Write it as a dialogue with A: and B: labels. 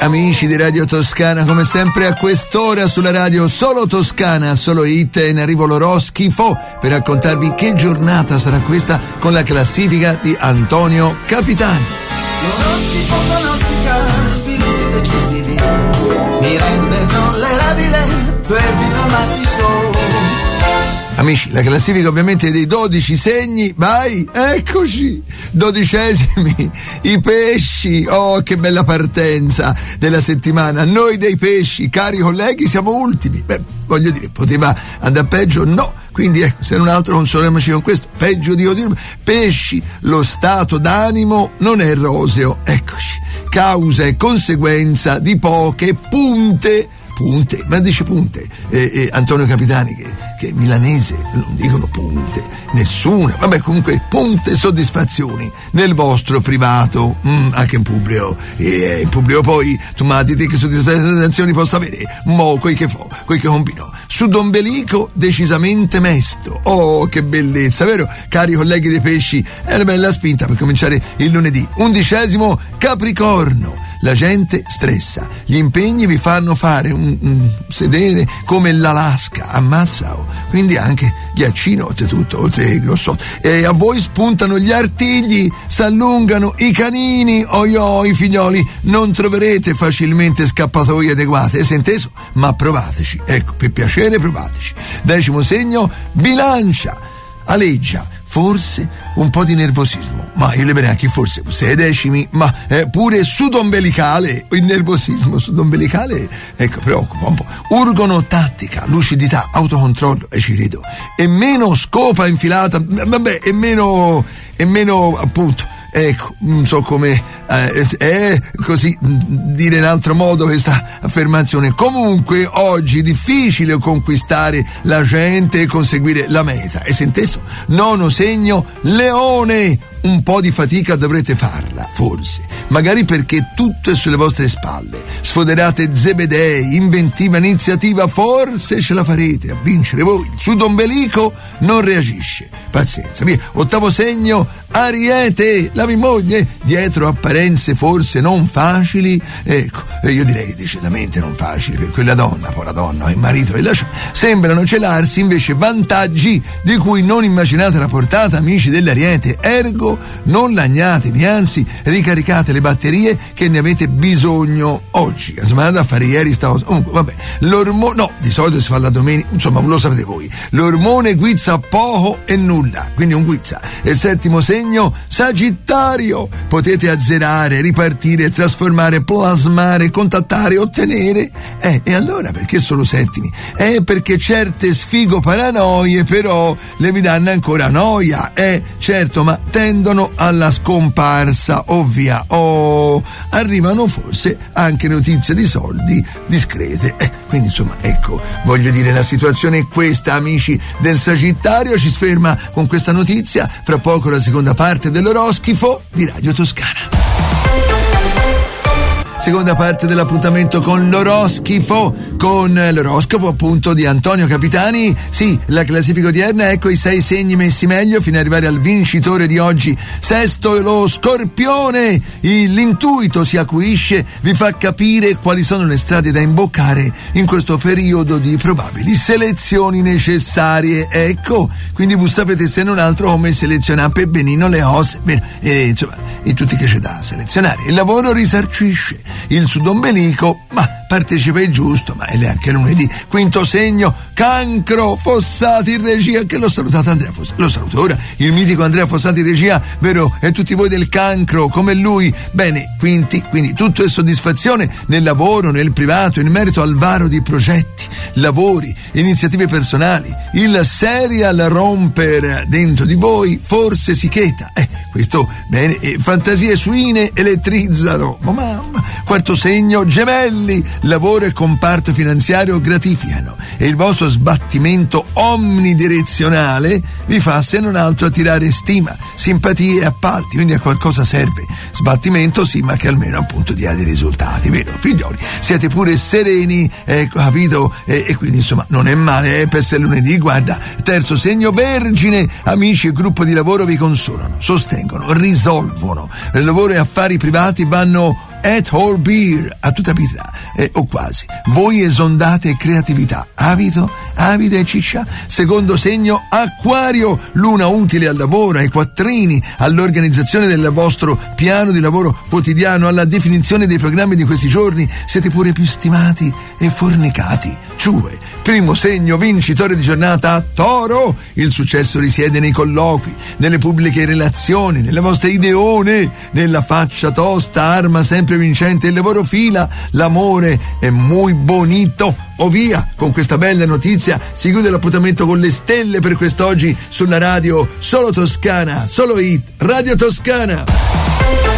A: amici di Radio Toscana, come sempre a quest'ora sulla radio solo Toscana, solo hit, in arrivo l'oroscifo per raccontarvi che giornata sarà questa con la classifica di Antonio Capitani.
B: L'oroscifo pronostica sviluppi decisivi, mi rende tollerabile per Dinamasti Show.
A: Amici, la classifica ovviamente dei 12 segni, vai, eccoci, 12esimi, i pesci, oh che bella partenza della settimana, noi dei pesci, cari colleghi, siamo ultimi, beh, voglio dire, poteva andare peggio? No, quindi ecco, se non altro consoliamoci con questo, peggio di oddio, pesci, lo stato d'animo non è roseo, eccoci, causa e conseguenza di poche punte, ma dice punte, Antonio Capitani che è milanese, non dicono punte, nessuna, vabbè comunque punte soddisfazioni nel vostro privato, anche in pubblico poi tu mi dite che soddisfazioni posso avere, mo quei che combino, sudombelico decisamente mesto, oh che bellezza, vero cari colleghi dei pesci, è una bella spinta per cominciare il lunedì. 11esimo Capricorno, la gente stressa, gli impegni vi fanno fare un sedere come l'Alaska, ammazza, quindi anche ghiaccino, oltre il grosso, e a voi spuntano gli artigli, s'allungano i canini, i figlioli, non troverete facilmente scappatoie adeguate, è inteso? Ma provateci, ecco, per piacere provateci. 10° segno, Bilancia, aleggia forse un po' di nervosismo, ma io le verrei anche forse 6 ma pure sudombelicale, il nervosismo sudombelicale, ecco, preoccupa un po'. Urgono tattica, lucidità, autocontrollo, e ci rido, e meno scopa infilata, vabbè, e meno appunto, ecco, non so come così dire in altro modo questa affermazione. Comunque oggi difficile conquistare la gente e conseguire la meta, è inteso? 9° segno, Leone, un po' di fatica dovrete farla, forse, magari perché tutto è sulle vostre spalle, sfoderate zebedei, inventiva, iniziativa, forse ce la farete a vincere voi. Il sudombelico non reagisce, pazienza, via. 8° segno, Ariete, la mia moglie, dietro apparenze forse non facili, ecco, io direi decisamente non facili per quella donna, povera donna, il marito e sembrano celarsi invece vantaggi di cui non immaginate la portata, amici dell'Ariete, ergo non lagnatevi, anzi ricaricate le batterie che ne avete bisogno oggi. Casmata a fare ieri stavo, vabbè, no, di solito si fa la domenica, insomma lo sapete voi, l'ormone guizza poco e nulla, quindi un guizza. E 7° segno, Sagittario, potete azzerare, ripartire, trasformare, plasmare, contattare, ottenere, e allora perché solo 7? Perché certe sfigo paranoie però le vi danno ancora noia, certo, ma tendono alla scomparsa ovvia, arrivano forse anche notizie di soldi discrete, quindi insomma ecco, voglio dire, la situazione è questa, amici del Sagittario. Ci si ferma con questa notizia, fra poco la seconda parte dell'oroscifo di Radio Toscana. Seconda parte dell'appuntamento con l'oroscifo, con l'oroscopo appunto di Antonio Capitani. Sì, la classifica odierna, ecco i 6 segni messi meglio fino ad arrivare al vincitore di oggi. 6° lo Scorpione, l'intuito si acuisce, vi fa capire quali sono le strade da imboccare in questo periodo di probabili selezioni necessarie, ecco, quindi voi sapete se non altro come selezionare per benino le cose, insomma, e tutti che c'è da selezionare. Il lavoro risarcisce, il sudombelico, ma partecipa il giusto, ma è anche lunedì. 5° segno, Cancro, Fossati in regia, che l'ho salutato Andrea Fossati, lo saluto ora, il mitico Andrea Fossati in regia, vero? E tutti voi del Cancro, come lui. Bene, quindi tutto è soddisfazione nel lavoro, nel privato, in merito al varo di progetti, lavori, iniziative personali. Il serial romper dentro di voi forse si cheta, questo bene, fantasie suine elettrizzano, ma 4° segno, Gemelli, lavoro e comparto finanziario gratificano e il vostro sbattimento omnidirezionale vi fa se non altro attirare stima, simpatie e appalti, quindi a qualcosa serve. Sbattimento sì, ma che almeno appunto dia dei risultati, vero figlioli? Siete pure sereni, capito? E quindi insomma non è male per essere lunedì. Guarda, 3° segno, Vergine, amici e gruppo di lavoro vi consolano, sostengono, risolvono. Il lavoro e affari privati vanno at all beer, a tutta birra, o quasi. Voi esondate creatività, avide e ciccia. Secondo segno Acquario, luna utile al lavoro, ai quattrini, all'organizzazione del vostro piano di lavoro quotidiano, alla definizione dei programmi di questi giorni. Siete pure più stimati e fornicati. Ciue, primo segno vincitore di giornata, Toro. Il successo risiede nei colloqui, nelle pubbliche relazioni, nelle vostre ideone, nella faccia tosta, arma sempre vincente. Il lavoro fila, l'amore è muy bonito. O via, con questa bella notizia si chiude l'appuntamento con le stelle per quest'oggi sulla radio Solo Toscana, Solo Hit, Radio Toscana.